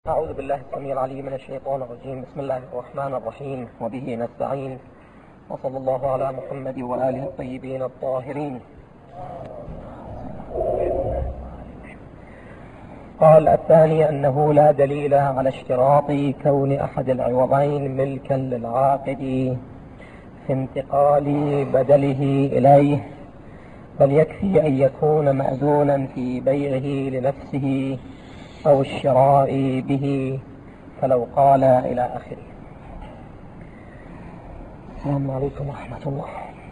أعوذ بالله السميع العليم من الشيطان الرجيم. بسم الله الرحمن الرحيم، وبه نستعين، وصلى الله على محمد وآله الطيبين الطاهرين. قال الثاني أنه لا دليل على اشتراط كون أحد العوضين ملكا للعاقد في انتقال بدله إليه، بل يكفي أن يكون مأذونا في بيعه لنفسه أو الشراء به، فلو قال إلى آخره. السلام عليكم ورحمة الله.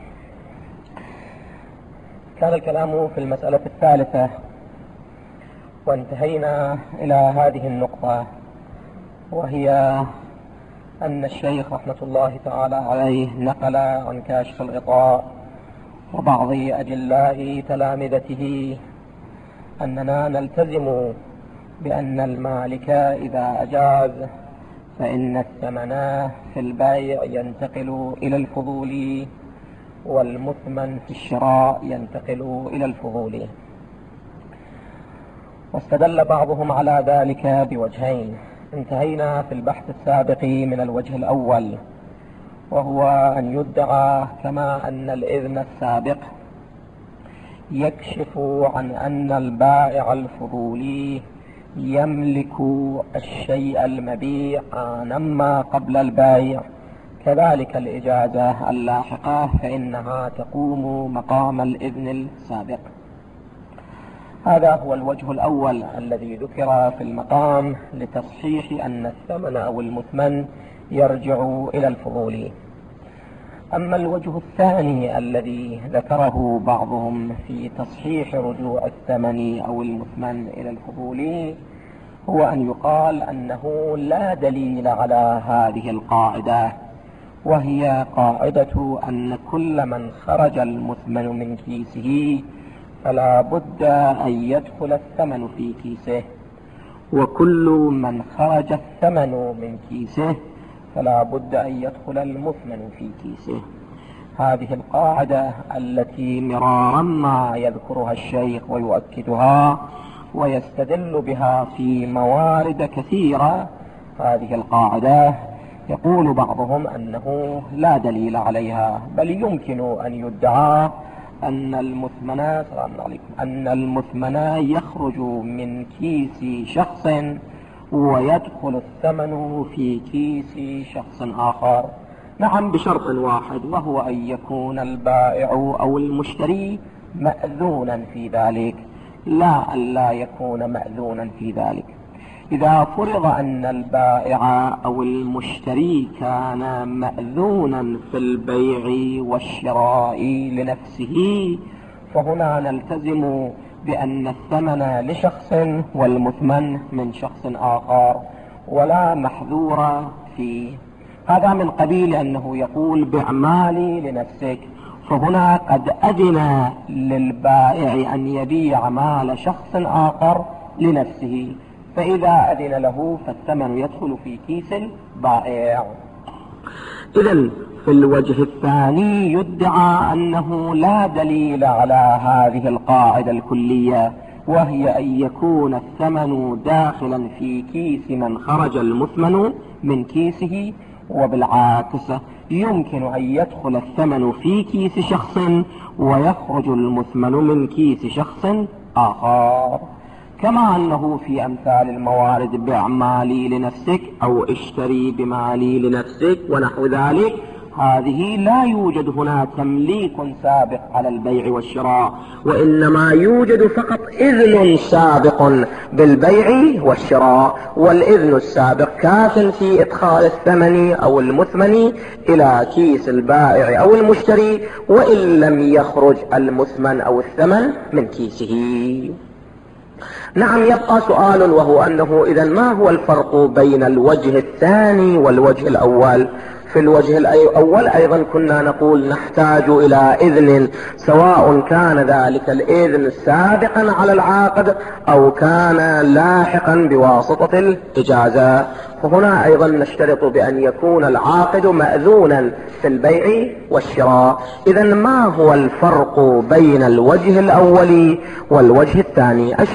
كان الكلام في المسألة الثالثة، وانتهينا إلى هذه النقطة، وهي أن الشيخ رحمة الله تعالى عليه نقل عن كاشف الغطاء وبعض أجلاء تلامذته أننا نلتزم بأن المالك إذا أجاز فإن الثمن في البيع ينتقل إلى الفضول، والمثمن في الشراء ينتقل إلى الفضول. واستدل بعضهم على ذلك بوجهين. انتهينا في البحث السابق من الوجه الأول، وهو أن يدعى كما أن الإذن السابق يكشف عن أن البائع الفضولي يملك الشيء المبيع آنما قبل البيع، كذلك الإجازة اللاحقة فإنها تقوم مقام الإذن السابق. هذا هو الوجه الأول الذي ذكر في المقام لتصحيح أن الثمن أو المثمن يرجع إلى الفضول. أما الوجه الثاني الذي ذكره بعضهم في تصحيح رجوع الثمن أو المثمن إلى الفضول، هو أن يقال أنه لا دليل على هذه القاعدة، وهي قاعدة أن كل من خرج المثمن من كيسه فلا بد أن يدخل الثمن في كيسه، وكل من خرج الثمن من كيسه فلا بد أن يدخل المثمن في كيسه. هذه القاعدة التي مرارا ما يذكرها الشيخ ويؤكدها ويستدل بها في موارد كثيرة، هذه القاعدة يقول بعضهم أنه لا دليل عليها، بل يمكن أن يدعى أن المثمن يخرج من كيس شخص ويدخل الثمن في كيس شخص آخر، نعم بشرط واحد، وهو أن يكون البائع أو المشتري مأذونا في ذلك، لا أن لا يكون مأذونا في ذلك. إذا فرض أن البائع أو المشتري كان مأذونا في البيع والشراء لنفسه، فهنا نلتزم بأن الثمن لشخص والمثمن من شخص آخر، ولا محذور فيه. هذا من قبيل أنه يقول بع مالي لنفسك، فهنا قد أذن للبائع أن يبيع مال شخص آخر لنفسه، فإذا أذن له فالثمن يدخل في كيس البائع. إذن في الوجه الثاني يدعى أنه لا دليل على هذه القاعدة الكلية، وهي أن يكون الثمن داخلا في كيس من خرج المثمن من كيسه، وبالعكس يمكن أن يدخل الثمن في كيس شخص ويخرج المثمن من كيس شخص آخر، كما أنه في أمثال الموارد بع مالي لنفسك أو اشتري بمالي لنفسك ونحو ذلك، هذه لا يوجد هنا تمليك سابق على البيع والشراء، وإنما يوجد فقط إذن سابق بالبيع والشراء، والإذن السابق كاف في إدخال الثمن أو المثمن إلى كيس البائع أو المشتري، وإن لم يخرج المثمن أو الثمن من كيسه. نعم، يبقى سؤال، وهو أنه إذن ما هو الفرق بين الوجه الثاني والوجه الأول؟ في الوجه الأول أيضا كنا نقول نحتاج إلى إذن، سواء كان ذلك الإذن سابقا على العاقد أو كان لاحقا بواسطة الإجازة، فهنا أيضا نشترط بأن يكون العاقد مأذونا في البيع والشراء. إذن ما هو الفرق بين الوجه الأول والوجه الثاني؟ الشيخ رحمة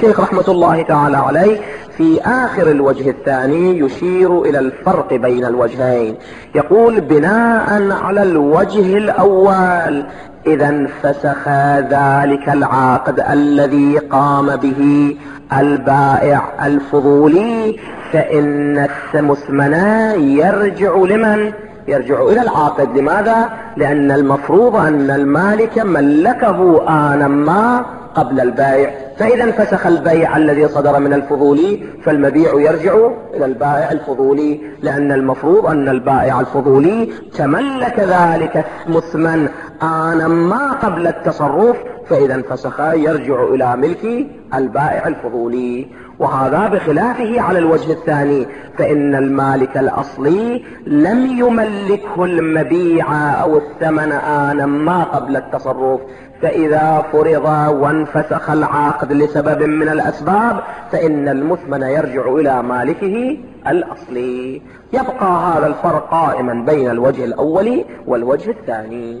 رحمة الله تعالى عليه في آخر الوجه الثاني يشير إلى الفرق بين الوجهين. يقول: بناء على الوجه الأول إذا انفسخ ذلك العقد الذي قام به البائع الفضولي فإن المثمن يرجع لمن؟ يرجع إلى العاقد. لماذا؟ لأن المفروض أن المالك ملكه آنا ما قبل البيع، فإذا انفسخ البيع الذي صدر من الفضولي فالمبيع يرجع إلى البائع الفضولي، لأن المفروض أن البائع الفضولي تملك ذلك المثمن آنا ما قبل التصرف، فإذا انفسخ يرجع إلى ملك البائع الفضولي. وهذا بخلافه على الوجه الثاني، فإن المالك الأصلي لم يملكه المبيع أو الثمن آنا ما قبل التصرف، فإذا فرض وانفسخ العقد لسبب من الأسباب فإن المثمن يرجع إلى مالكه الأصلي. يبقى هذا الفرق قائما بين الوجه الأول والوجه الثاني.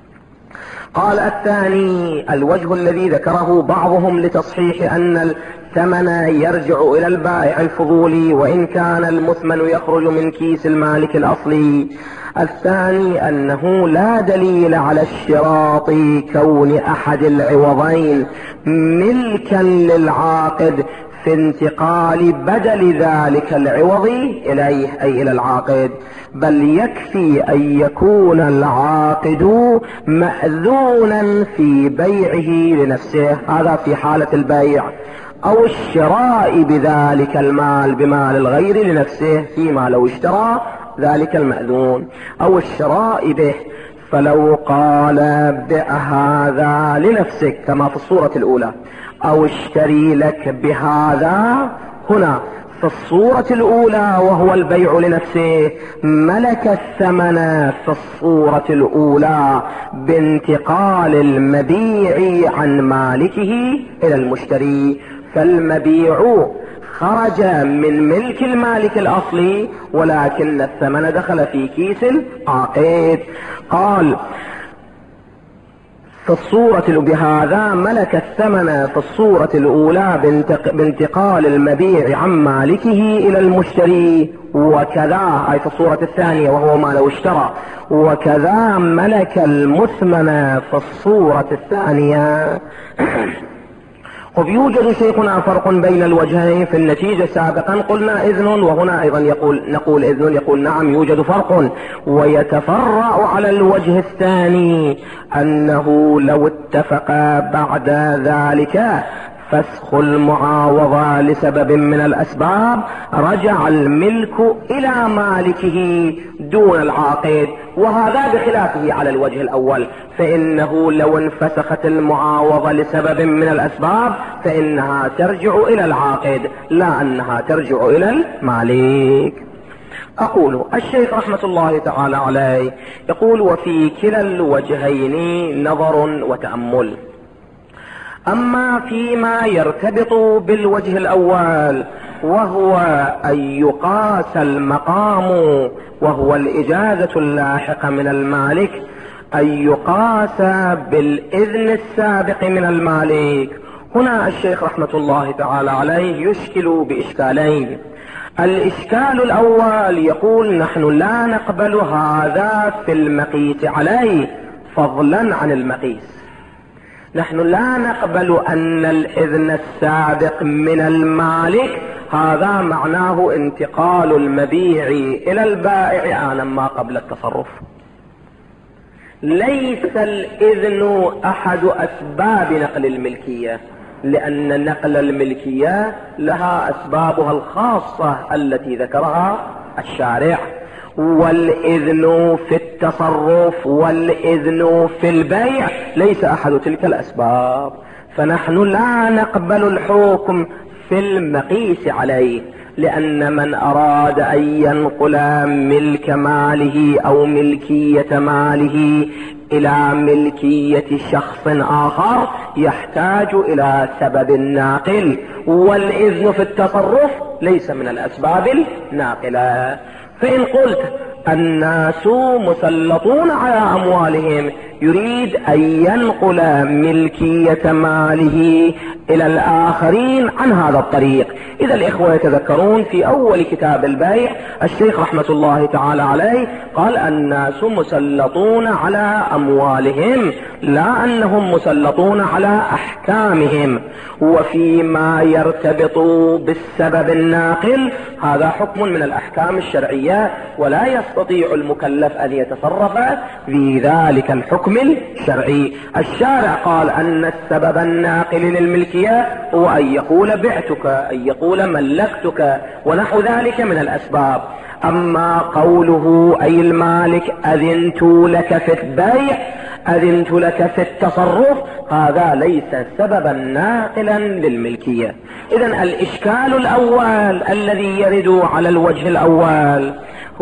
قال: الثاني الوجه الذي ذكره بعضهم لتصحيح أن الثمن يرجع إلى البائع الفضولي وإن كان المثمن يخرج من كيس المالك الأصلي. الثاني أنه لا دليل على اشتراط كون أحد العوضين ملكا للعاقد في انتقال بدل ذلك العوض إليه أي إلى العاقد، بل يكفي أن يكون العاقد مأذونا في بيعه لنفسه، هذا في حالة البيع، أو الشراء بذلك المال بمال الغير لنفسه فيما لو اشترى ذلك المأذون، أو الشراء به. فلو قال: بع هذا لنفسك كما في الصورة الأولى، أو اشتري لك بهذا، هنا في الصورة الأولى وهو البيع لنفسه ملك الثمن في الصورة الأولى بانتقال المبيع عن مالكه إلى المشتري، فالمبيع خرج من ملك المالك الأصلي ولكن الثمن دخل في كيس العاقد. قال: في الصورة بهذا ملك الثمن في الصورة الأولى بانتقال المبيع عن مالكه إلى المشتري، وكذا أي في الصورة الثانية وهو ما لو اشترى، وكذا ملك المثمن في الصورة الثانية. ويوجد شيخنا فرق بين الوجهين في النتيجة. سابقا قلنا إذن، وهنا أيضا نقول إذن. يقول: نعم يوجد فرق، ويتفرع على الوجه الثاني أنه لو اتفق بعد ذلك فسخ المعاوضة لسبب من الأسباب رجع الملك إلى مالكه دون العاقد، وهذا بخلافه على الوجه الأول، فإنه لو انفسخت المعاوضة لسبب من الأسباب فإنها ترجع إلى العاقد لا أنها ترجع إلى المالك. أقول: الشيخ رحمة الله تعالى عليه يقول: وفي كلا الوجهين نظر وتأمل. أما فيما يرتبط بالوجه الأول وهو أن يقاس المقام وهو الإجازة اللاحقة من المالك، أن يقاس بالإذن السابق من المالك. هنا الشيخ رحمة الله تعالى عليه يشكل بإشكالين. الإشكال الأول يقول: نحن لا نقبل هذا في المقيس عليه فضلا عن المقيس. نحن لا نقبل أن الإذن السابق من المالك هذا معناه انتقال المبيع إلى البائع آنا ما قبل التصرف. ليس الإذن أحد أسباب نقل الملكية، لأن نقل الملكية لها أسبابها الخاصة التي ذكرها الشارع، والإذن في التصرف والإذن في البيع ليس أحد تلك الأسباب، فنحن لا نقبل الحكم في المقيس عليه، لأن من أراد أن ينقل ملك ماله أو ملكية ماله إلى ملكية شخص آخر يحتاج إلى سبب ناقل، والإذن في التصرف ليس من الأسباب الناقلة. فإن قلت الناس مسلطون على أموالهم يريد أن ينقل ملكية ماله إلى الآخرين عن هذا الطريق. إذا الإخوة يتذكرون في أول كتاب البيع الشيخ رحمة الله تعالى عليه قال الناس مسلطون على أموالهم لا أنهم مسلطون على أحكامهم، وفيما يرتبط بالسبب الناقل هذا حكم من الأحكام الشرعية ولا يستطيع المكلف أن يتصرف في ذلك الحكم الشرعي. الشارع قال أن السبب الناقل للملكية هو أن يقول بعتك، أن يقول ملكتك ونحو ذلك من الأسباب. أما قوله أي المالك أذنت لك في البيع، أذنت لك في التصرف، هذا ليس سببا ناقلا للملكية. إذن الإشكال الأول الذي يرد على الوجه الأول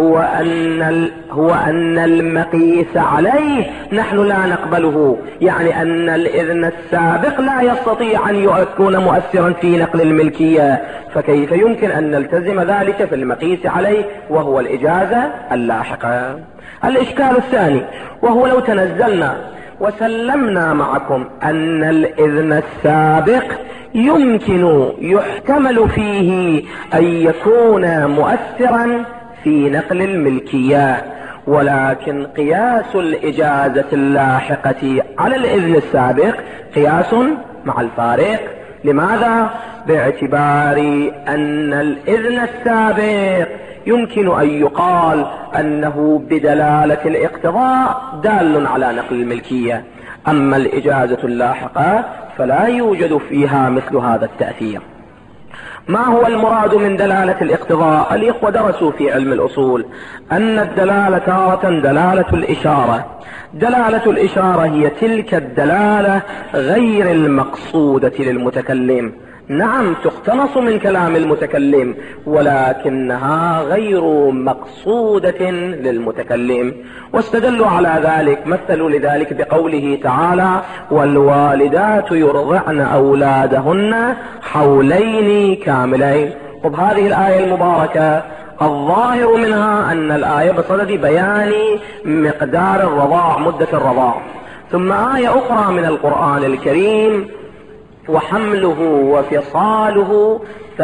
هو أن المقيس عليه نحن لا نقبله، يعني أن الإذن السابق لا يستطيع أن يكون مؤثرا في نقل الملكية، فكيف يمكن أن نلتزم ذلك في المقيس عليه وهو الإجازة اللاحقة. الإشكال الثاني وهو لو تنزلنا وسلمنا معكم أن الإذن السابق يمكن يحتمل فيه أن يكون مؤثرا في نقل الملكية، ولكن قياس الإجازة اللاحقة على الإذن السابق قياس مع الفارق. لماذا؟ باعتبار أن الإذن السابق يمكن أن يقال أنه بدلالة الاقتضاء دال على نقل الملكية، أما الإجازة اللاحقة فلا يوجد فيها مثل هذا التأثير. ما هو المراد من دلالة الاقتضاء؟ الإخوة درسوا في علم الأصول أن الدلالة تارة دلالة الإشارة. دلالة الإشارة هي تلك الدلالة غير المقصودة للمتكلم، نعم تقتنص من كلام المتكلم ولكنها غير مقصودة للمتكلم. واستدلوا على ذلك، مثلوا لذلك بقوله تعالى والوالدات يرضعن أولادهن حولين كاملين. وبهذه الآية المباركة الظاهر منها أن الآية بصدد بيان مقدار الرضاع، مدة الرضاع. ثم آية أخرى من القرآن الكريم وحمله وفصاله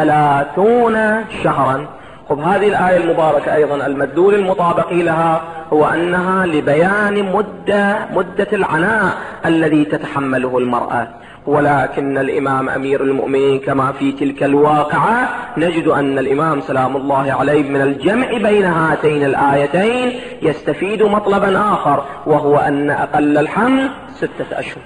30 شهرا. هذه الآية المباركة أيضا المدلول المطابق لها هو أنها لبيان مدة العناء الذي تتحمله المرأة، ولكن الإمام أمير المؤمنين كما في تلك الواقعة نجد أن الإمام سلام الله عليه من الجمع بين هاتين الآيتين يستفيد مطلبا آخر، وهو أن أقل الحمل 6 أشهر.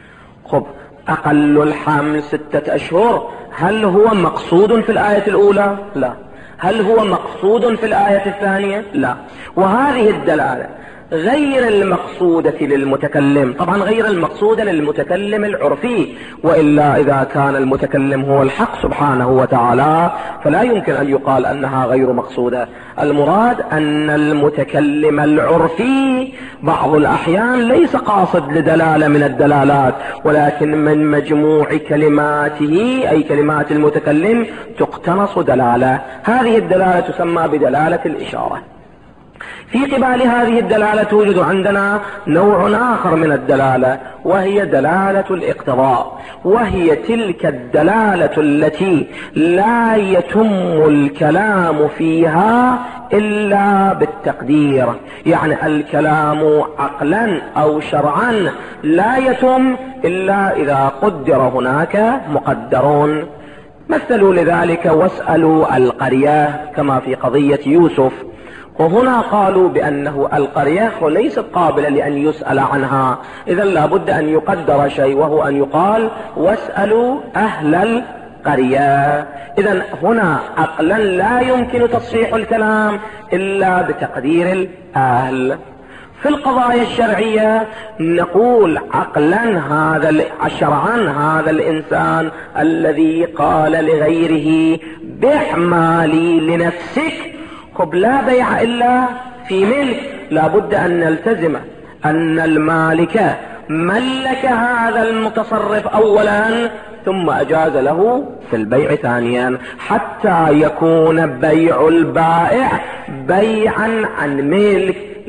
أقل الحمل 6 أشهر، هل هو مقصود في الآية الأولى؟ لا. هل هو مقصود في الآية الثانية؟ لا. وهذه الدلالة غير المقصودة للمتكلم، طبعا غير المقصودة للمتكلم العرفي، وإلا إذا كان المتكلم هو الحق سبحانه وتعالى فلا يمكن أن يقال أنها غير مقصودة. المراد أن المتكلم العرفي بعض الأحيان ليس قاصد لدلالة من الدلالات، ولكن من مجموع كلماته أي كلمات المتكلم تقتنص دلالة. هذه الدلالة تسمى بدلالة الإشارة. في قبال هذه الدلالة توجد عندنا نوع آخر من الدلالة، وهي دلالة الاقتضاء، وهي تلك الدلالة التي لا يتم الكلام فيها إلا بالتقدير، يعني الكلام عقلا أو شرعا لا يتم إلا إذا قدر هناك مقدرون. مثلوا لذلك واسألوا القرية كما في قضية يوسف، وهنا قالوا بأنه القرية ليست قابلة لأن يسأل عنها، إذا لابد أن يقدر شيء، وهو أن يقال واسألوا أهل القرية. إذا هنا عقلا لا يمكن تصحيح الكلام إلا بتقدير الأهل. في القضايا الشرعية نقول عقلا شرعا هذا الإنسان الذي قال لغيره بع مالي لنفسك، لا بيع إلا في ملك، لابد أن نلتزم أن المالك ملك هذا المتصرف أولا ثم أجاز له في البيع ثانيا، حتى يكون بيع البائع بيعا عن ملك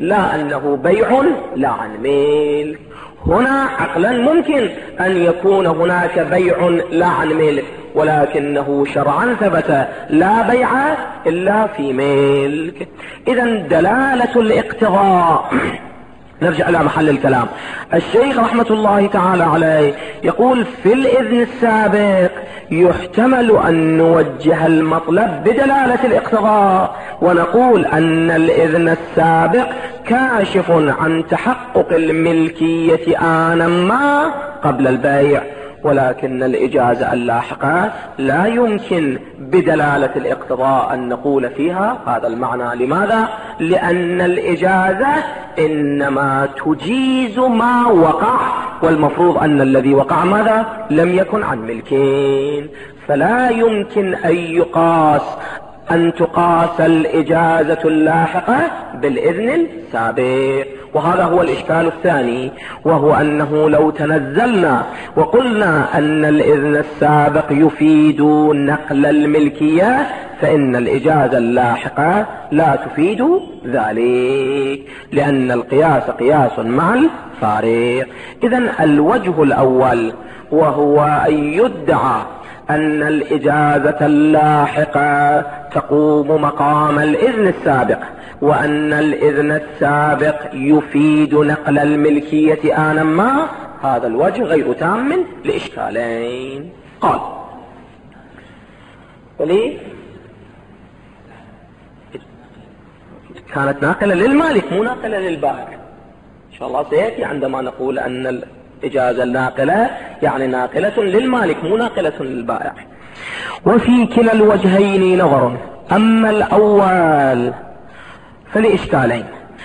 لا أنه بيع لا عن ملك. هنا عقلا ممكن أن يكون هناك بيع لا عن ملك، ولكنه شرعا ثبت لا بيع إلا في ملك. إذن دلالة الاقتضاء. نرجع إلى محل الكلام. الشيخ رحمة الله تعالى عليه يقول في الإذن السابق يحتمل أن نوجه المطلب بدلالة الاقتضاء، ونقول أن الإذن السابق كاشف عن تحقق الملكية آنا ما قبل البيع، ولكن الإجازة اللاحقة لا يمكن بدلالة الاقتضاء أن نقول فيها هذا المعنى. لماذا؟ لأن الإجازة إنما تجيز ما وقع، والمفروض أن الذي وقع ماذا؟ لم يكن عن ملكين، فلا يمكن أن تقاس الإجازة اللاحقة بالإذن السابق. وهذا هو الإشكال الثاني، وهو أنه لو تنزلنا وقلنا أن الإذن السابق يفيد نقل الملكية، فإن الإجازة اللاحقة لا تفيد ذلك، لأن القياس قياس مع الفارق. إذن الوجه الأول وهو أن يدعى أن الإجازة اللاحقة تقوم مقام الإذن السابق، وأن الإذن السابق يفيد نقل الملكية آنا ما، هذا الوجه غير تام لإشكالين. قال وليه كانت ناقلة للمالك مو ناقلة للبائع. إن شاء الله سيأتي عندما نقول أن الإجازة الناقلة يعني ناقلة للمالك مو ناقلة للبائع. وفي كلا الوجهين نظر. أما الأول فلإشكالين،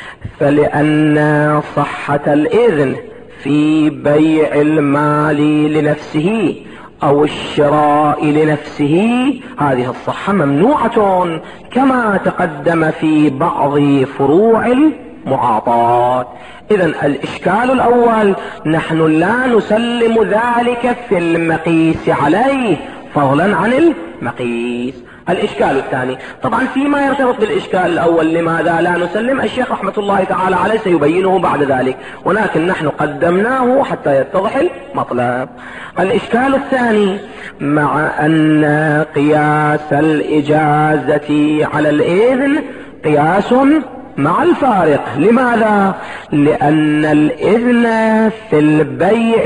فلأن صحة الإذن في بيع المال لنفسه أو الشراء لنفسه هذه الصحة ممنوعة كما تقدم في بعض فروع المعاطاة. إذن الإشكال الأول نحن لا نسلم ذلك في المقيس عليه فضلا عن المقيس. الإشكال الثاني طبعا فيما يرتبط بالإشكال الأول لماذا لا نسلم، الشيخ رحمة الله تعالى عليه سيبينه بعد ذلك، ولكن نحن قدمناه حتى يتضح المطلب. الإشكال الثاني مع أن قياس الإجازة على الإذن قياس مع الفارق. لماذا؟ لأن الإذن في البيع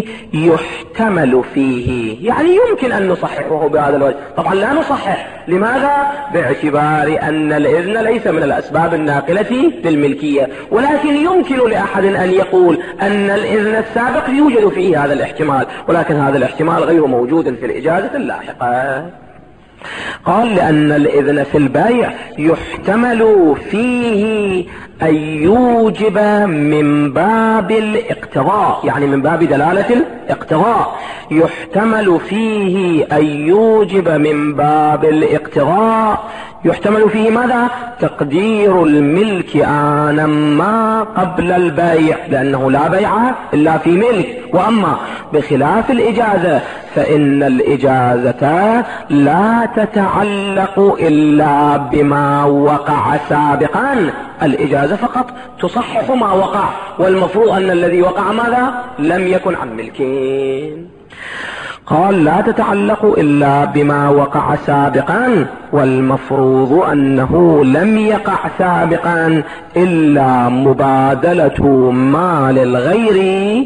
يحتمل فيه، يعني يمكن أن نصححه بهذا الوجه. طبعا لا نصحح. لماذا؟ باعتبار أن الإذن ليس من الأسباب الناقلة للملكية، ولكن يمكن لأحد أن يقول أن الإذن السابق يوجد فيه هذا الاحتمال، ولكن هذا الاحتمال غير موجود في الإجازة اللاحقة. قال لأن الإذن في البيع يحتمل فيه أن يوجب من باب الاقتضاء، يعني من باب دلالة الاقتضاء، يحتمل فيه أن يوجب من باب الاقتضاء، يحتمل فيه ماذا؟ تقدير الملك آنا ما قبل البيع، لأنه لا بيع إلا في ملك. وأما بخلاف الإجازة فإن الإجازة لا تتعلق إلا بما وقع سابقا، الإجازة فقط تصحح ما وقع، والمفروض أن الذي وقع ماذا؟ لم يكن عن ملكين. قال لا تتعلق إلا بما وقع سابقا، والمفروض أنه لم يقع سابقا إلا مبادلة مال الغير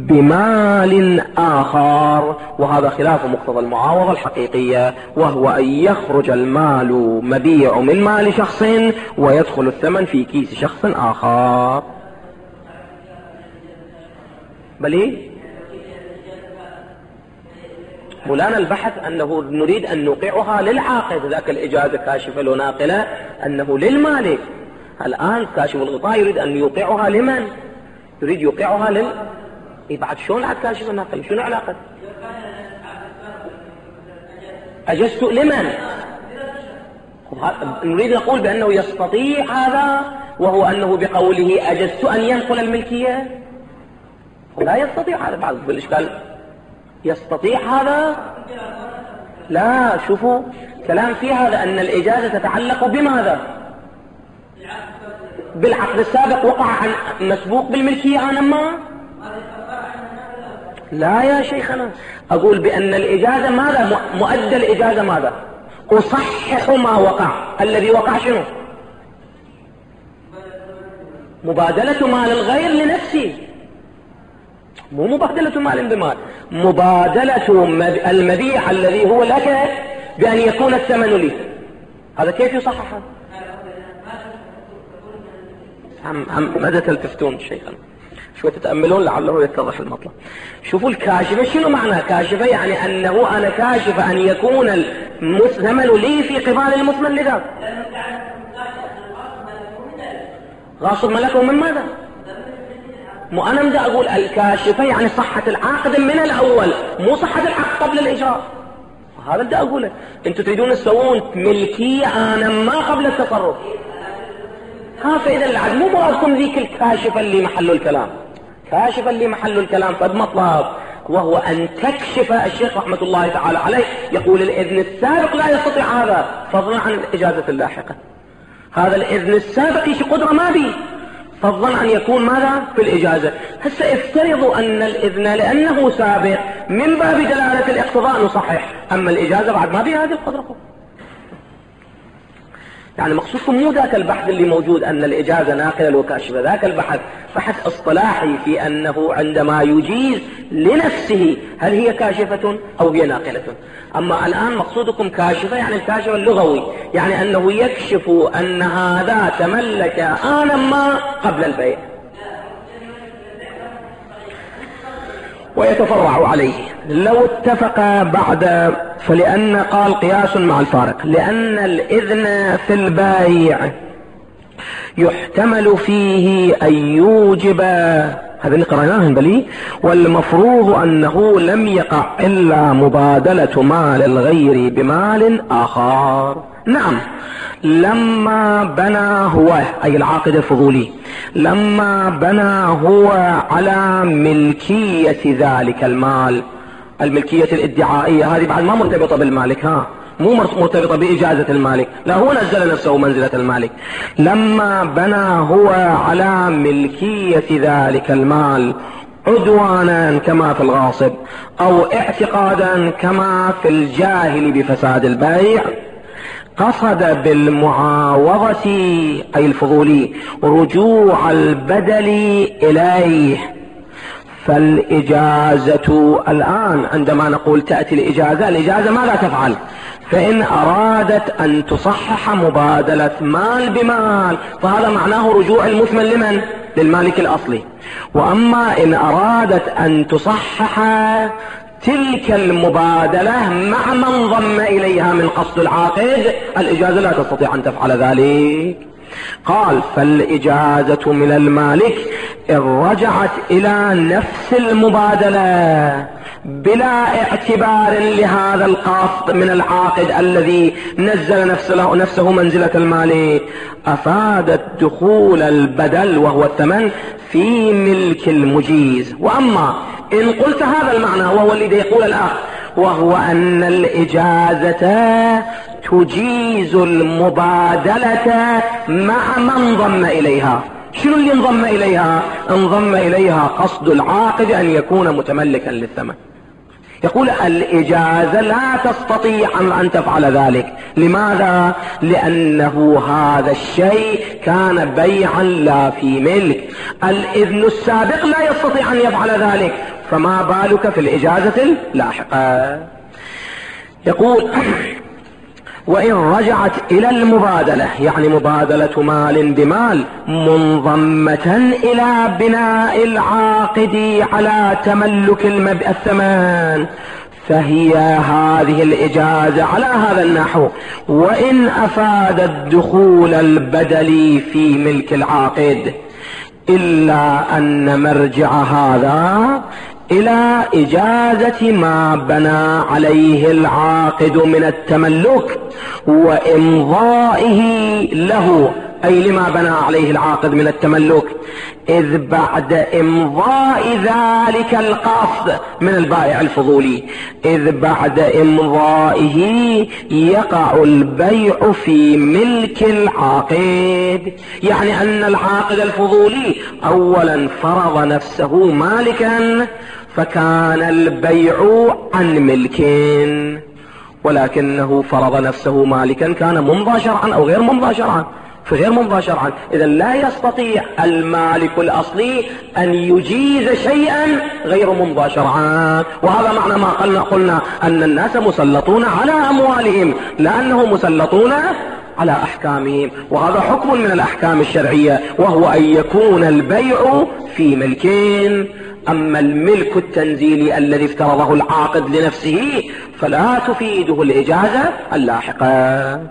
بمال آخر، وهذا خلاف مقتضى المعاوضة الحقيقية، وهو أن يخرج المال مبيع من مال شخص ويدخل الثمن في كيس شخص آخر. بلي مولانا البحث أنه نريد أن نوقعها للعاقد، ذاك الإجازة كاشفة وناقلة أنه للمالك. الآن كاشف الغطاء يريد أن يوقعها لمن؟ يريد يوقعها بعد شلون عاد كاشف وناقلة؟ شنو علاقة؟ أجزت لمن؟ نريد نقول بأنه يستطيع هذا، وهو أنه بقوله أجزت أن ينقل الملكية، لا يستطيع هذا. بعض بالإشكال يستطيع هذا؟ لا، شوفوا كلام في هذا أن الإجازة تتعلق بماذا؟ بالعقد السابق وقع عن مسبوق بالملكية أنا ما. لا يا شيخنا، أقول بأن الإجازة ماذا؟ مؤدى الإجازة ماذا؟ أصحح ما وقع. الذي وقع شنو؟ مبادلة مال الغير لنفسي، مو مبادلة مال بمال، مبادلة المبيع الذي هو لك بأن يكون الثمن لي. هذا كيف يصحح؟ ماذا تلتفتون شيخنا؟ شوي تتأملون لعله يتضح المطلب. شوفوا الكاشفة شنو معنى كاشفة؟ يعني أنه أنا كاشف أن يكون الثمن لي في قبال المثمن لذا. غاصب ملكه من ماذا؟ مو أنا بدي أقول الكاشفة يعني صحة العقد من الأول، مو صحة العقد قبل الإجراء. هذا بدي أقوله. أنتم تريدون تسوون ملكية أنا ما قبل التصرف. فإذا العقد مو مرادكم ذيك الكاشفة اللي محل الكلام. كاشفة اللي محل الكلام قد مطلب، وهو أن تكشف. الشيخ رحمة الله تعالى عليه يقول الإذن السابق لا يستطيع هذا فضلا عن الإجازة اللاحقة. هذا الإذن السابق يشي قدرة ما بي فضلا عن يكون ماذا في الإجازة. هسه افترضوا أن الإذن لأنه سابق من باب دلالة الاقتضاء نصحح، أما الإجازة بعد ما بي هذه القدرة. يعني مقصودكم مو ذاك البحث اللي موجود أن الإجازة ناقلة وكاشفة، ذاك البحث بحث اصطلاحي في أنه عندما يجيز لنفسه هل هي كاشفة أو هي ناقلة. أما الآن مقصودكم كاشفة يعني الكاشفة اللغوي، يعني أنه يكشف أن هذا تملك آنا ما قبل البيع ويتفرع عليه. لو اتفق بعد، فلأن قال قياس مع الفارق، لأن الإذن في البيع يحتمل فيه أن يوجب، هذا اللي قرأناه بلي، والمفروض أنه لم يقع إلا مبادلة مال الغير بمال آخر. نعم، لما بنى هو أي العاقد الفضولي لما بنى هو على ملكية ذلك المال، الملكية الادعائية هذه بعد ما مرتبطة بالمالك، مو مرتبطة بإجازة المالك، لا هو نزل نفسه منزلة المالك. لما بنى هو على ملكية ذلك المال عدوانا كما في الغاصب أو اعتقادا كما في الجاهل بفساد البيع، قصد بالمعاوضة أي الفضولي رجوع البدل إليه. فالإجازة الآن عندما نقول تأتي الإجازة ماذا تفعل؟ فإن أرادت أن تصحح مبادلة مال بمال فهذا معناه رجوع المثمن لمن؟ للمالك الأصلي. وأما إن أرادت أن تصحح تلك المبادلة مع من ضم إليها من قصد العاقد، الإجازة لا تستطيع أن تفعل ذلك. قال فالإجازة من المالك إن رجعت إلى نفس المبادلة بلا اعتبار لهذا القصد من العاقد الذي نزل نفسه منزلة المالك، أفادت دخول البدل وهو الثمن في ملك المجيز. وأما إن قلت هذا المعنى وهو الذي يقول الآخر، وهو أن الإجازة تجيز المبادلة مع من ضم إليها. شنو اللي انضم إليها؟ انضم إليها قصد العاقد أن يكون متملكا للثمن. يقول الإجازة لا تستطيع أن تفعل ذلك. لماذا؟ لأنه هذا الشيء كان بيعا لا في ملك. الإذن السابق لا يستطيع أن يفعل ذلك، فما بالك في الإجازة اللاحقة. يقول وإن رجعت إلى المبادلة يعني مبادلة مال بمال منضمة إلى بناء العاقد على تملك الثمن، فهي هذه الإجازة على هذا النحو وإن أفادت دخول البدل في ملك العاقد، إلا أن مرجع هذا إلى إجازة ما بنى عليه العاقد من التملك وإمضائه له أي لما بنى عليه العاقد من التملك، إذ بعد إمضاء ذلك القصد من البائع الفضولي، إذ بعد إمضائه يقع البيع في ملك العاقد. يعني أن العاقد الفضولي أولا فرض نفسه مالكا، فكان البيع عن ملك، ولكنه فرض نفسه مالكا كان ممضى شرعا أو غير ممضى شرعا، فغير ممضى شرعا. إذا لا يستطيع المالك الأصلي أن يجيز شيئا غير ممضى شرعا. وهذا معنى ما قلنا أن الناس مسلطون على أموالهم، لأنهم مسلطون على أحكامهم، وهذا حكم من الأحكام الشرعية، وهو أن يكون البيع في ملكين. أما الملك التنزيلي الذي افترضه العاقد لنفسه فلا تفيده الإجازة اللاحقة.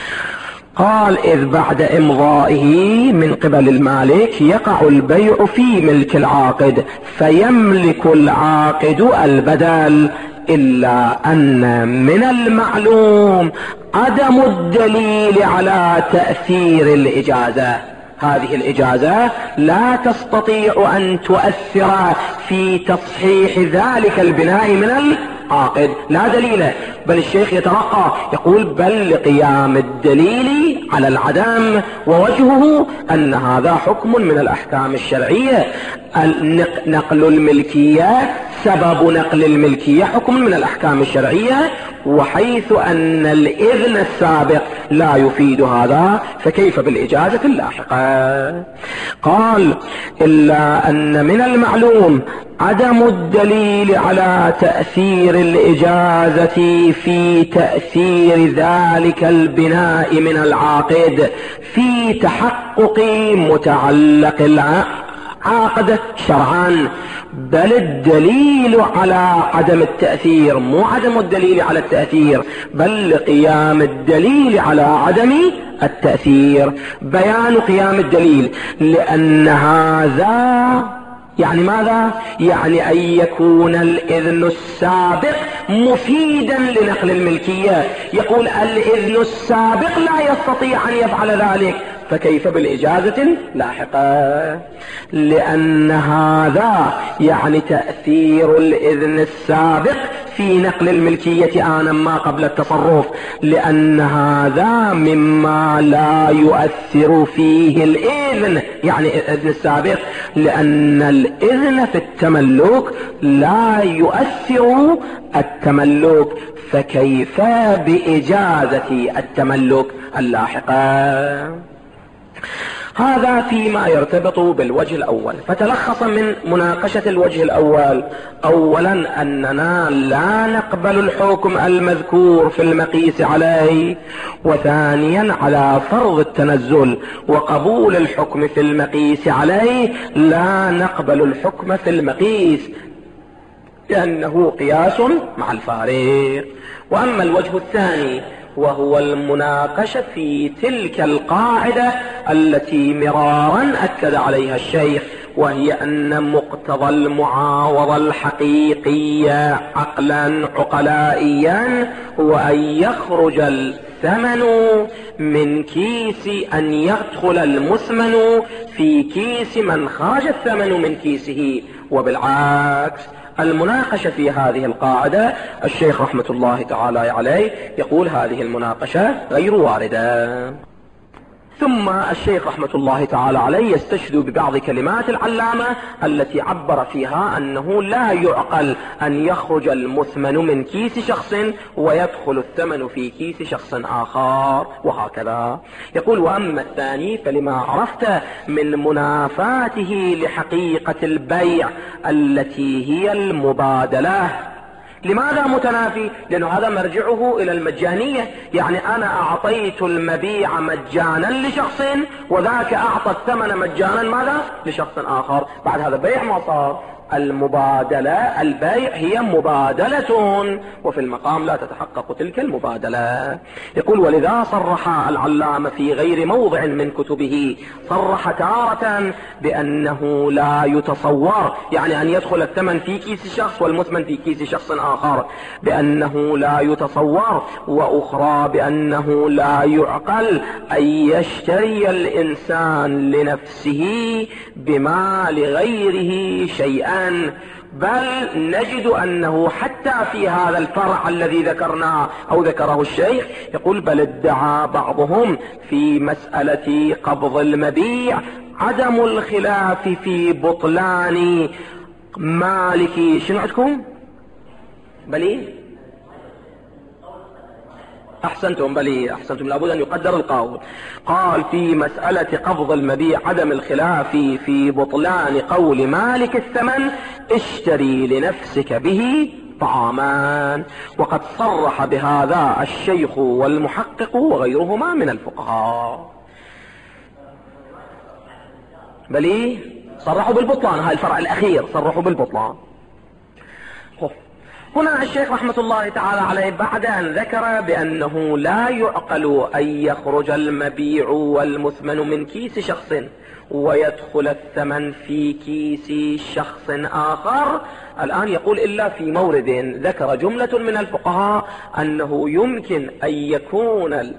قال إذ بعد إمضائه من قبل المالك يقع البيع في ملك العاقد، فيملك العاقد البدل، إلا أن من المعلوم عدم الدليل على تأثير الإجازة. هذه الإجازة لا تستطيع أن تؤثر في تصحيح ذلك البناء من العاقد، لا دليل. بل الشيخ يترقى يقول بل لقيام الدليل على العدم، ووجهه أن هذا حكم من الأحكام الشرعية. نقل الملكية، سبب نقل الملكية حكم من الأحكام الشرعية، وحيث أن الإذن السابق لا يفيد هذا فكيف بالإجازة اللاحقة. قال إلا أن من المعلوم عدم الدليل على تأثير الإجازة في تأثير ذلك البناء من العاقد في تحقق متعلق العقد شرعا، بل الدليل على عدم التأثير، مو عدم الدليل على التأثير، بل قيام الدليل على عدم التأثير. بيان قيام الدليل، لأن هذا يعني ماذا؟ يعني أن يكون الإذن السابق مفيدا لنقل الملكية. يقول الإذن السابق لا يستطيع أن يفعل ذلك، فكيف بالإجازة لاحقا؟ لأن هذا يعني تأثير الإذن السابق في نقل الملكية آنا ما قبل التصرف، لأن هذا مما لا يؤثر فيه الإذن، يعني الإذن السابق، لأن الإذن في التملك لا يؤثر التملك، فكيف بإجازة التملك اللاحقة؟ هذا فيما يرتبط بالوجه الأول. فتلخص من مناقشة الوجه الأول: أولا أننا لا نقبل الحكم المذكور في المقيس عليه، وثانيا على فرض التنزل وقبول الحكم في المقيس عليه لا نقبل الحكم في المقيس لأنه قياس مع الفارق. وأما الوجه الثاني وهو المناقشة في تلك القاعدة التي مرارا أكد عليها الشيخ، وهي أن مقتضى المعاوضة الحقيقية عقلا عقلائيا هو أن يخرج الثمن من كيس، أن يدخل المثمن في كيس من خرج الثمن من كيسه، وبالعكس. المناقشة في هذه القاعدة الشيخ رحمة الله تعالى عليه يقول هذه المناقشة غير واردة. ثم الشيخ رحمة الله تعالى عليه يستشهد ببعض كلمات العلامة التي عبر فيها أنه لا يعقل أن يخرج المثمن من كيس شخص ويدخل الثمن في كيس شخص آخر، وهكذا. يقول: وأما الثاني فلما عرفت من منافاته لحقيقة البيع التي هي المبادلة. لماذا متنافي؟ لأنه هذا مرجعه إلى المجانية، يعني أنا أعطيت المبيع مجانا لشخص وذاك أعطى الثمن مجانا ماذا؟ لشخص آخر. بعد هذا بيع ما صار، المبادلة البيع هي مبادلة، وفي المقام لا تتحقق تلك المبادلة. يقول: ولذا صرح العلامة في غير موضع من كتبه، صرح تارة بأنه لا يتصور، يعني أن يدخل الثمن في كيس شخص والمثمن في كيس شخص آخر، بأنه لا يتصور، وأخرى بأنه لا يعقل أن يشتري الإنسان لنفسه بمال غيره شيئا. بل نجد أنه حتى في هذا الفرع الذي ذكرناه أو ذكره الشيخ، يقول: بل ادعى بعضهم في مسألة قبض المبيع عدم الخلاف في بطلان مالك. شنو عندكم؟ بلي أحسنتم، بلي أحسنتم، لابد أن يقدر القول. قال: في مسألة قبض المبيع عدم الخلاف في بطلان قول مالك الثمن: اشتري لنفسك به طعامان. وقد صرح بهذا الشيخ والمحقق وغيرهما من الفقهاء. بلي صرحوا بالبطلان، هاي الفرع الأخير صرحوا بالبطلان. هنا الشيخ رحمة الله تعالى عليه بعد أن ذكر بأنه لا يعقل أن يخرج المبيع والمثمن من كيس شخص ويدخل الثمن في كيس شخص آخر، الآن يقول: إلا في مورد ذكر جملة من الفقهاء أنه يمكن أن يكون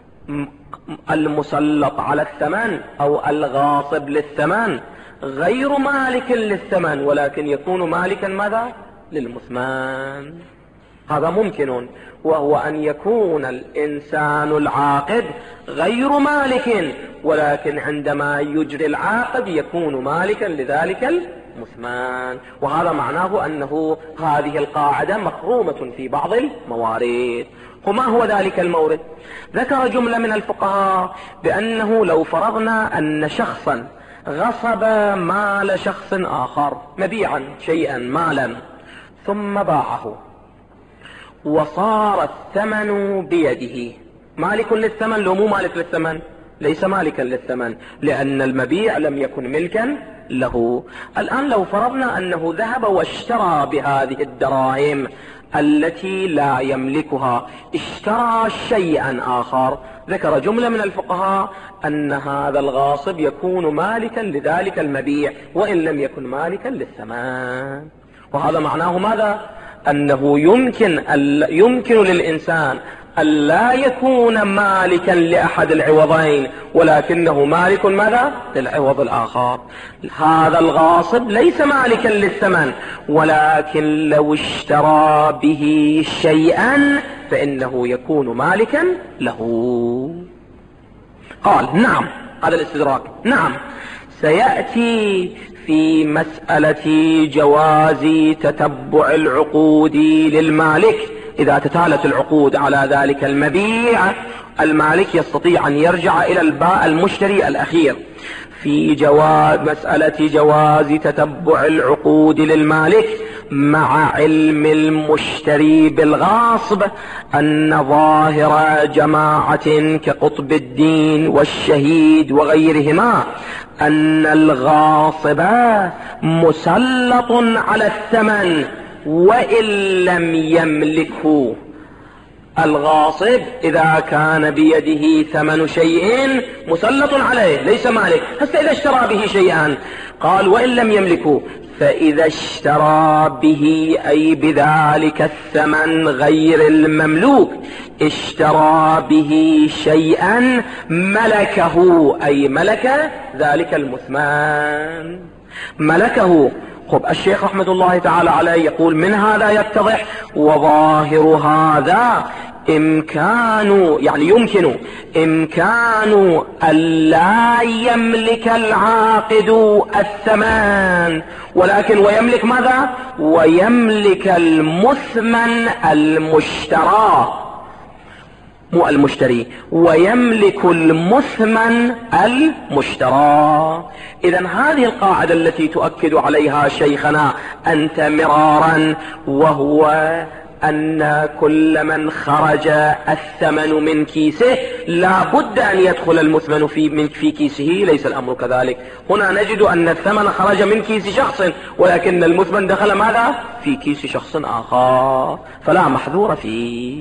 المسلط على الثمن أو الغاصب للثمن غير مالك للثمن، ولكن يكون مالكا ماذا؟ للمثمن. هذا ممكن، وهو أن يكون الإنسان العاقد غير مالك، ولكن عندما يجري العاقد يكون مالكا لذلك المثمن. وهذا معناه أنه هذه القاعدة مخرومة في بعض الموارد. وما هو ذلك المورد؟ ذكر جملة من الفقهاء بأنه لو فرضنا أن شخصا غصب مال شخص آخر مبيعا، شيئا مالا، ثم باعه وصار الثمن بيده، مالك للثمن لو مو مالك للثمن؟ ليس مالكا للثمن، لأن المبيع لم يكن ملكا له. الآن لو فرضنا أنه ذهب واشترى بهذه الدراهم التي لا يملكها، اشترى شيئا آخر، ذكر جملة من الفقهاء أن هذا الغاصب يكون مالكا لذلك المبيع وإن لم يكن مالكا للثمن. وهذا معناه ماذا؟ أنه يمكن للإنسان أن لا يكون مالكا لأحد العوضين، ولكنه مالك ماذا؟ للعوض الآخر. هذا الغاصب ليس مالكا للثمن، ولكن لو اشترى به شيئا فإنه يكون مالكا له. قال: نعم، هذا الاستدراك، نعم، سيأتي في مسألة جواز تتبع العقود للمالك. إذا تتالت العقود على ذلك المبيع، المالك يستطيع أن يرجع إلى المشتري الأخير. في مسألة جواز تتبع العقود للمالك مع علم المشتري بالغاصب أن ظاهر جماعة كقطب الدين والشهيد وغيرهما أن الغاصب مسلط على الثمن وإن لم يملكه. الغاصب إذا كان بيده ثمن شيء مسلط عليه، ليس مالك. هسه إذا اشترى به شيئا، قال: وإن لم يملكه، فإذا اشترى به أي بذلك الثمن غير المملوك، اشترى به شيئا ملكه، أي ملك ذلك المثمن، ملكه. خب الشيخ رحمة الله تعالى عليه يقول: من هذا يتضح وظاهر هذا إمكان، يعني يمكن إمكان ألا يملك العاقد الثمن، ولكن ويملك ماذا؟ ويملك المثمن المشترى، مو المشتري، ويملك المثمن المشترى. إذن هذه القاعدة التي تؤكد عليها شيخنا أنت مرارا، وهو أن كل من خرج الثمن من كيسه لا بد أن يدخل المثمن في كيسه. ليس الأمر كذلك. هنا نجد أن الثمن خرج من كيس شخص، ولكن المثمن دخل ماذا؟ في كيس شخص آخر، فلا محذور فيه.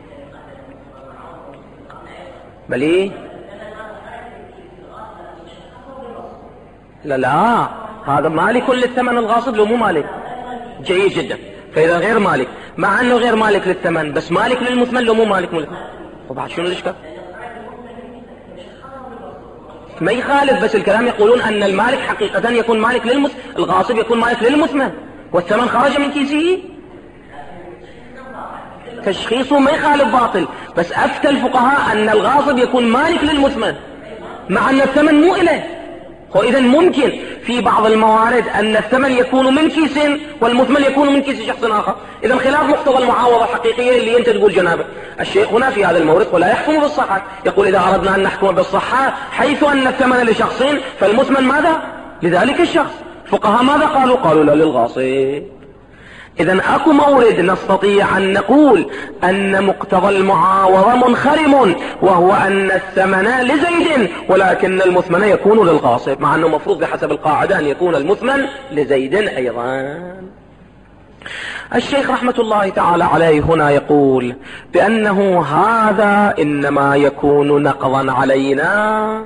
بل إيه؟ لا هذا مالك للثمن الغاصب لو مو مالك. جيد جدا. فإذا غير مالك، مع أنه غير مالك للثمن بس مالك للمثمن لو مو مالك ملك، وبعد شنو الإشكال؟ ما يخالف، بس الكلام يقولون أن المالك حقيقة يكون مالك الغاصب يكون مالك للمثمن، والثمن خرج من كيسه. تشخيصه ما يخالف باطل، بس أفتى الفقهاء أن الغاصب يكون مالك للمثمن مع أن الثمن مو إليه. وإذا ممكن في بعض الموارد أن الثمن يكون من كيس والمثمن يكون من كيس شخص آخر. إذا خلاف مقتضى المعاوضة الحقيقية اللي أنت تقول جنابه. الشيخ هنا في هذا المورد ولا يحكم بالصحة، يقول إذا أردنا أن نحكم بالصحة حيث أن الثمن لشخص فالمثمن ماذا؟ لذلك الشخص. فقهاء ماذا قالوا؟ قالوا لا للغاصب. إذا أكو مورد نستطيع أن نقول أن مقتضى المعاوضة منخرم، وهو أن الثمن لزيد ولكن المثمن يكون للغاصب، مع أنه مفروض بحسب القاعدة أن يكون المثمن لزيد أيضا. الشيخ رحمة الله تعالى عليه هنا يقول بأنه هذا إنما يكون نقضا علينا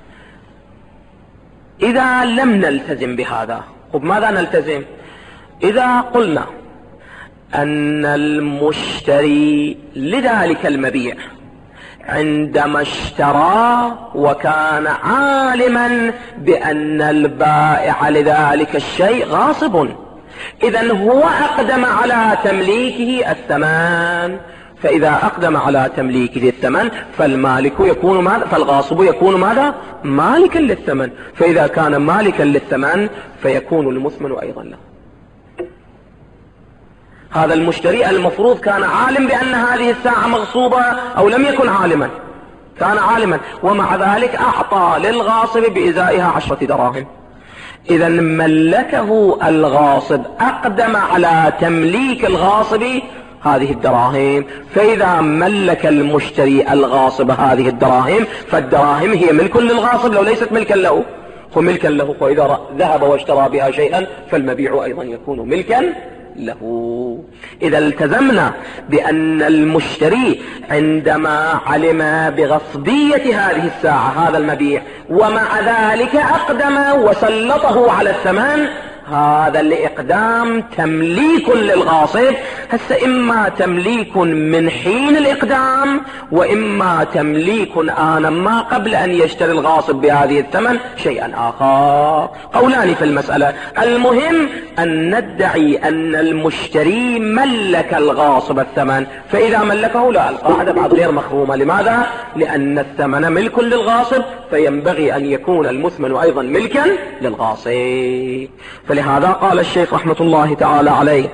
إذا لم نلتزم بهذا. وبماذا نلتزم؟ إذا قلنا أن المشتري لذلك المبيع عندما اشترى وكان عالما بأن البائع لذلك الشيء غاصب، إذن هو أقدم على تمليكه الثمن، فإذا أقدم على تمليكه الثمن فالمالك يكون ماذا؟ فالغاصب يكون ماذا؟ مالكا للثمن، فإذا كان مالكا للثمن فيكون المثمن أيضا له. هذا المشتري المفروض كان عالم بأن هذه الساعة مغصوبة أو لم يكن عالما، كان عالما ومع ذلك أعطى للغاصب بإزائها 10 دراهم. إذا ملكه الغاصب، أقدم على تمليك الغاصب هذه الدراهم، فإذا ملك المشتري الغاصب هذه الدراهم فالدراهم هي ملك للغاصب لو ليست ملكا له، وملكا له، وإذا ذهب واشترى بها شيئا فالمبيع أيضا يكون ملكا له. إذا التزمنا بأن المشتري عندما علم بغصبية هذه الساعة هذا المبيع ومع ذلك أقدم وسلطه على الثمن، هذا الإقدام تمليك للغاصب. هسه إما تمليك من حين الإقدام وإما تمليك آنا ما قبل أن يشتري الغاصب بهذه الثمن شيئا آخر. قولان في المسألة. المهم أن ندعي أن المشتري ملك الغاصب الثمن، فإذا ملكه لا، القاعدة بعد غير مخرومة. لماذا؟ لأن الثمن ملك للغاصب، فينبغي أن يكون المثمن أيضا ملكا للغاصب. فلهذا قال الشيخ رحمة الله تعالى عليه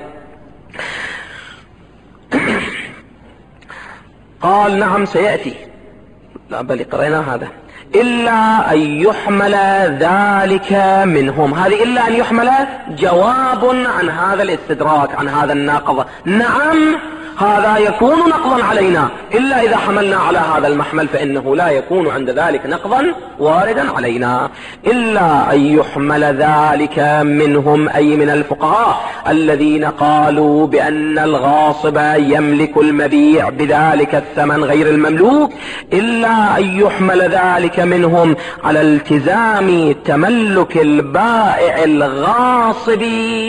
قال نعم سيأتي، لا بل قرأنا هذا، إلا أن يحمل ذلك منهم. هذه إلا أن يحمل جواب عن هذا الاستدراك، عن هذا الناقض. نعم هذا يكون نقضا علينا، إلا إذا حملنا على هذا المحمل فإنه لا يكون عند ذلك نقضا واردا علينا. إلا أن يحمل ذلك منهم، أي من الفقهاء الذين قالوا بأن الغاصب يملك المبيع بذلك الثمن غير المملوك، إلا أن يحمل ذلك منهم على التزام تملك البائع الغاصب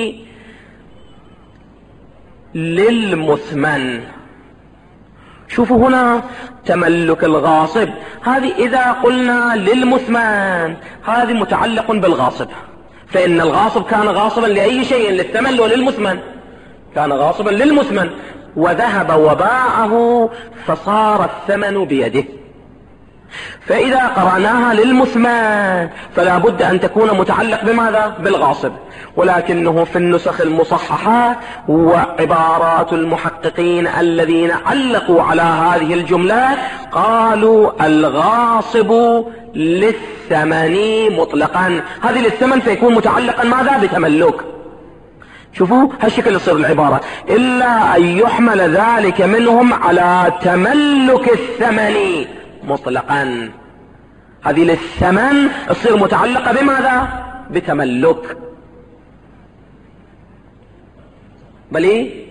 للمثمن. شوفوا هنا تملك الغاصب، هذه إذا قلنا للمثمن هذه متعلق بالغاصب، فإن الغاصب كان غاصبا لأي شيء، للثمن وللمثمن، كان غاصبا للمثمن وذهب وباعه فصار الثمن بيده. فإذا قرأناها للمثمن فلا بد أن تكون متعلق بماذا؟ بالغاصب. ولكنه في النسخ المصححة وعبارات المحققين الذين علقوا على هذه الجملة قالوا الغاصب للثمن مطلقا، هذه للثمن فيكون متعلقا ماذا؟ بتملك. شوفوا هالشكل يصير العبارة، إلا أن يحمل ذلك منهم على تملك الثمن مطلقا. هذه للثمن تصير متعلقة بماذا؟ بتملك. بل إيه؟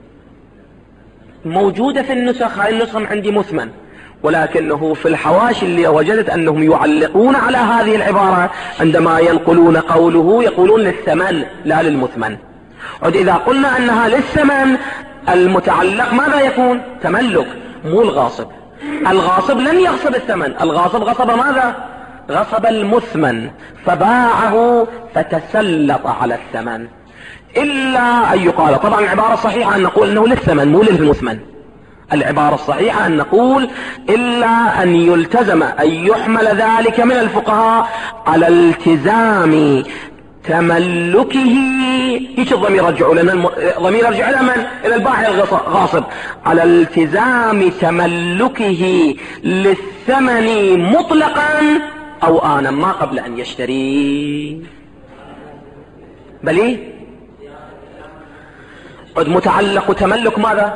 موجودة في النسخ، هاي النسخة عندي مثمن، ولكنه في الحواشي اللي وجدت أنهم يعلقون على هذه العبارة عندما ينقلون قوله يقولون للثمن لا للمثمن. إذا قلنا أنها للثمن المتعلق ماذا يكون؟ تملك، مو الغاصب. الغاصب لن يغصب الثمن، الغاصب غصب ماذا؟ غصب المثمن فباعه فتسلط على الثمن. إلا أن يقال، طبعا العبارة الصحيحة أن نقول أنه للثمن مو للمثمن. العبارة الصحيحة أن نقول إلا أن يلتزم أن يحمل ذلك من الفقهاء على التزام تملكه. ايش الضمير رجعوا لنا؟ الضمير يرجع الى من؟ الى البائع الغاصب. على التزام تملكه للثمن مطلقا او آنا ما قبل ان يشتري. بل ايه؟ متعلق تملك ماذا؟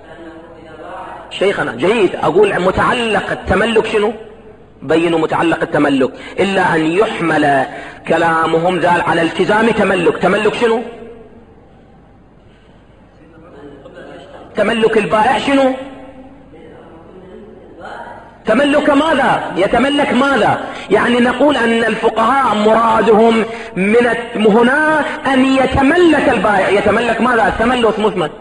شيخنا جيد، اقول متعلق التملك شنو؟ بينوا متعلق التملك. إلا أن يحمل كلامهم ذال على التزام تملك. تملك شنو؟ تملك البائع شنو؟ تملك ماذا؟ يتملك ماذا؟ يعني نقول أن الفقهاء مرادهم من هنا أن يتملك البائع. يتملك ماذا؟ التملك مثمن.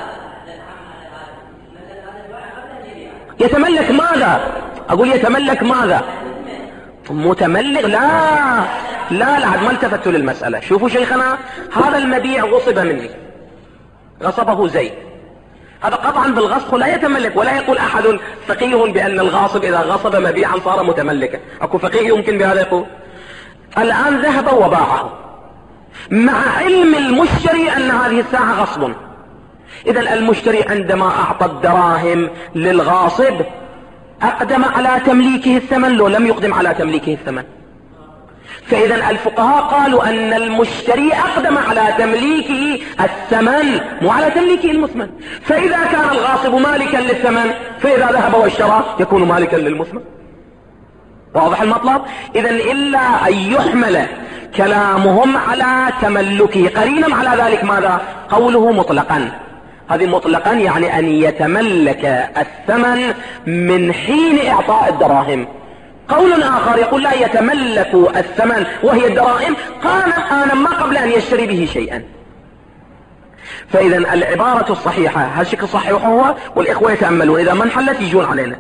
يتملك ماذا؟ أقول يتملك ماذا؟ متملك؟ لا عاد ما التفتوا للمسألة. شوفوا شيخنا، هذا المبيع غصب مني، غصبه زيد، هذا قطعا بالغصب لا يتملك. ولا يقول أحد فقيه بأن الغاصب إذا غصب مبيعا صار متملكا. أكو فقيه يمكن بهذا يقول؟ الآن ذهب وباعه مع علم المشتري أن هذه الساعة غصب. إذا المشتري عندما أعطى الدراهم للغاصب أقدم على تمليكه الثمن لو لم يقدم على تمليكه الثمن؟ فإذا الفقهاء قالوا أن المشتري أقدم على تمليكه الثمن مو على تمليكه المثمن. فإذا كان الغاصب مالكا للثمن فإذا ذهب واشترى يكون مالكا للمثمن. واضح المطلب؟ إذا إلا أن يحمل كلامهم على تملكه. قرينا على ذلك ماذا؟ قوله مطلقا. هذه مطلقا يعني أن يتملك الثمن من حين إعطاء الدراهم. قول آخر يقول لا يتملك الثمن وهي الدراهم قال آنا ما قبل أن يشتري به شيئا. فإذا العبارة الصحيحة هالشكل صحيح هو، والإخوة يتأملون إذا ما انحلت يجون علينا.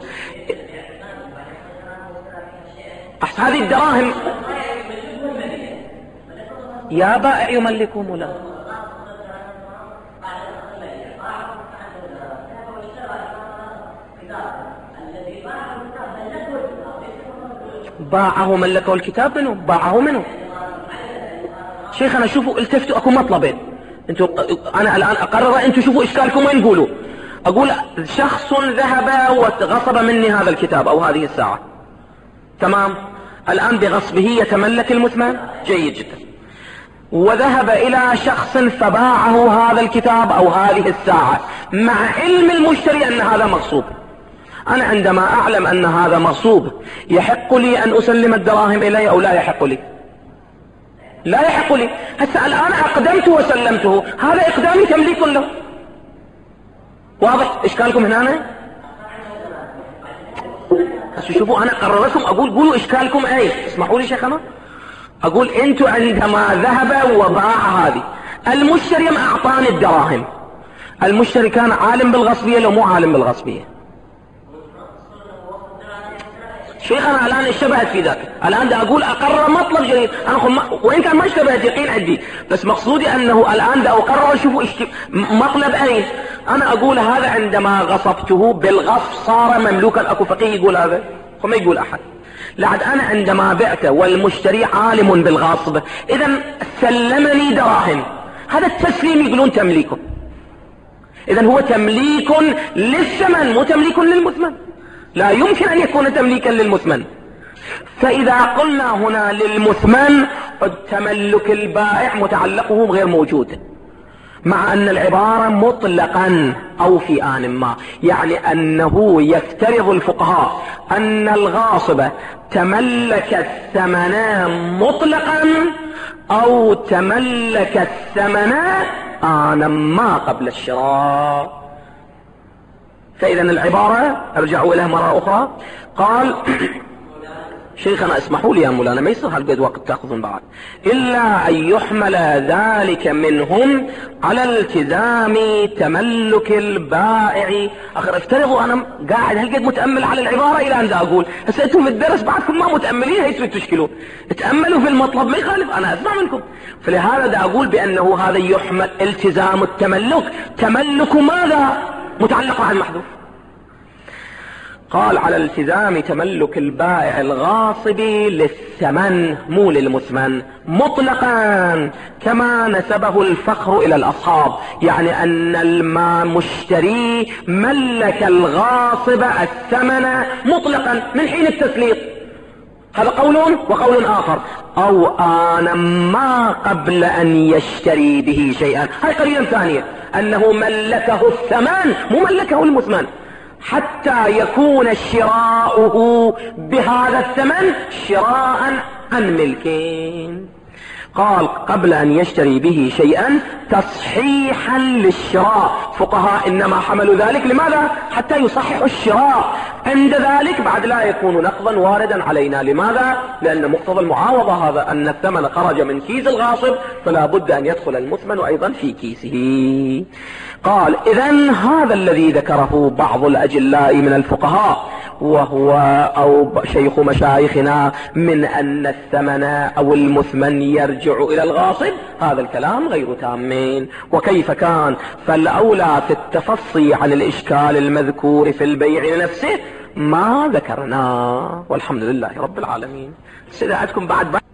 هذه الدراهم يا بائع يملكهم ولا باعه ملكه الكتاب منه؟ باعه منه. شيخنا شوفوا التفتوا، اكو مطلبين. انتوا انا الان اقرر، انتوا شوفوا اشكالكم وين قولوا. اقول شخص ذهب وغصب مني هذا الكتاب او هذه الساعة، تمام، الان بغصبه يتملك المثمن، جيد جدا. وذهب الى شخص فباعه هذا الكتاب او هذه الساعة مع علم المشتري ان هذا مغصوب. أنا عندما أعلم أن هذا مغصوب يحق لي أن أسلم الدراهم إليه أو لا يحق لي؟ لا يحق لي. هسه الآن أقدمته وسلمته، هذا إقدامي تمليك له. واضح إشكالكم هنا؟ هسه شوفوا أنا قررتكم أقول قولوا إشكالكم أي. اسمحوا لي شيخنا، أقول أنتوا عندما ذهب وباع هذه، المشتري ما أعطاني الدراهم، المشتري كان عالم بالغصبية لو مو عالم بالغصبية؟ شيخنا الآن اشتبهت في ذاك. الآن دا أقول أقرر مطلب جديد، وإن كان ما اشتبهت يقين عندي، بس مقصودي أنه الآن دا أقرر شوفوا مطلب أين. أنا أقول هذا عندما غصبته بالغصب صار مملوكا. أكو فقيه يقول هذا وما يقول أحد. لعد أنا عندما بعته والمشتري عالم بالغصب، إذا سلمني دراهم، هذا التسليم يقولون تمليكه. إذا هو تمليك للثمن مو تمليك للمثمن. لا يمكن أن يكون تمليكا للمثمن. فإذا قلنا هنا للمثمن تملك البائع متعلقه غير موجود، مع أن العبارة مطلقا أو في آن ما، يعني أنه يفترض الفقهاء أن الغاصب تملك الثمن مطلقا أو تملك الثمن آنا ما قبل الشراء. فإذا العبارة ارجعوا إليها مرة أخرى. قال شيخنا اسمحوا لي يا مولانا، ما يصير هالقد وقت تأخذون بعد، إلا أن يحمل ذلك منهم على التزام تملك البائع. أخر افترضوا أنا قاعد هالقد متأمل على العبارة إلى أن أقول هسه أنتم في الدرس بعدكم ما متأملين، هيتوا تشكلون، تأملوا في المطلب ما يخالف، أنا أسمع منكم. فلهذا دا أقول بأنه هذا يحمل التزام التملك. تملك ماذا؟ متعلق عن محذوف. قال على التزام تملك البائع الغاصب للثمن مو للمثمن مطلقا، كما نسبه الفخر الى الاصحاب، يعني ان المشتري ملك الغاصب الثمن مطلقا من حين التسليط. هذا قول، وقول اخر او آن ما قبل ان يشتري به شيئا، هاي قرينة ثانية انه ملكه الثمن مو ملكه المثمن، حتى يكون شراؤه بهذا الثمن شراء عن ملكين. قال قبل ان يشتري به شيئا تصحيحا للشراء. فقهاء انما حملوا ذلك لماذا؟ حتى يصححوا الشراء. عند ذلك بعد لا يكون نقضا واردا علينا. لماذا؟ لان مقتضى المعاوضة هذا ان الثمن خرج من كيس الغاصب، فلا بد ان يدخل المثمن ايضا في كيسه. قال اذن هذا الذي ذكره بعض الاجلاء من الفقهاء وهو او شيخ مشايخنا من ان الثمن او المثمن يرجع الى الغاصب، هذا الكلام غير تامين. وكيف كان؟ فالاولى في التفصي عن الاشكال المذكور في البيع نفسه ما ذكرناه، والحمد لله رب العالمين. سيداتكم بعد